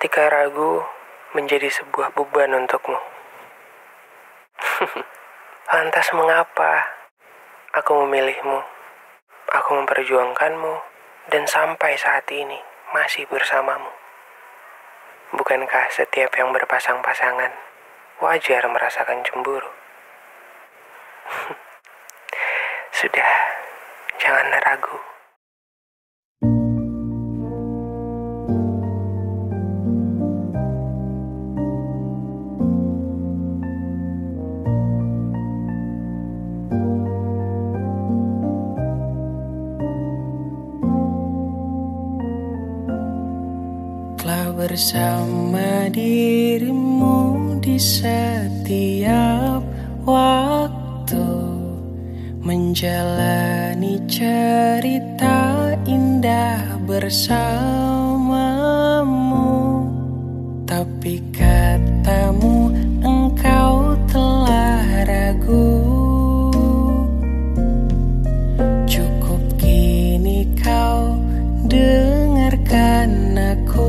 ketika ragu menjadi sebuah beban untukmu. Lantas mengapa aku memilihmu? Aku memperjuangkanmu dan sampai saat ini masih bersamamu. Bukankah setiap yang berpasang-pasangan wajar merasakan cemburu? Sudah, jangan ragu. Telah bersama dirimu di setiap waktu, menjalani cerita indah bersamamu. Tapi katamu engkau telah ragu. Cukup kini kau dengarkan aku.